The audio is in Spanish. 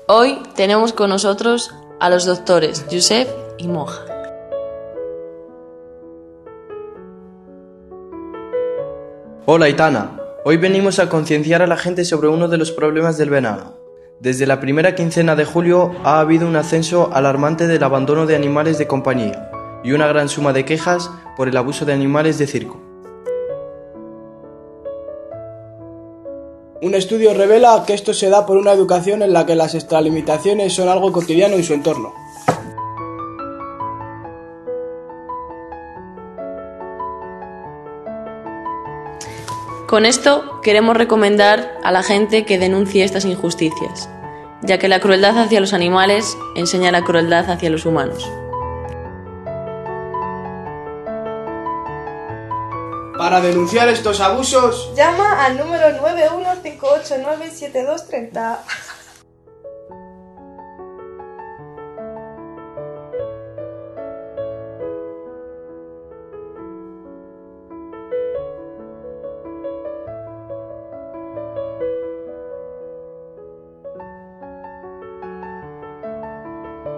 Hoy tenemos con nosotros a los doctores Josep y Moja. Hola Aitana, hoy venimos a concienciar a la gente sobre uno de los problemas del verano. Desde la primera quincena de julio ha habido un ascenso alarmante del abandono de animales de compañía y una gran suma de quejas por el abuso de animales de circo. Un estudio revela que esto se da por una educación en la que las extralimitaciones son algo cotidiano en su entorno. Con esto queremos recomendar a la gente que denuncie estas injusticias, ya que la crueldad hacia los animales enseña la crueldad hacia los humanos. Para denunciar estos abusos, llama al número 915897230.